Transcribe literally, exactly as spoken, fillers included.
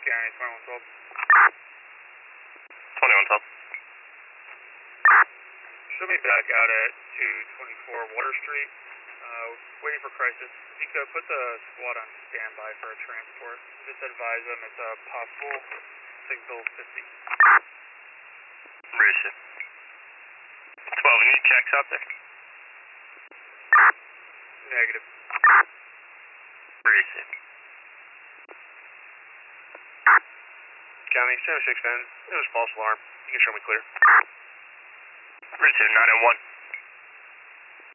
County, twenty-one twelve. twenty-one twelve. Show me back out at two twenty-four Water Street. Uh, waiting for crisis. If you could put the squad on standby for a transport. Just advise them it's a possible signal fifty. Receive. twelve, any checks out there? Negative. Receive. County, seven six Ben. It was false alarm. You can show me clear. Receive, nine oh one.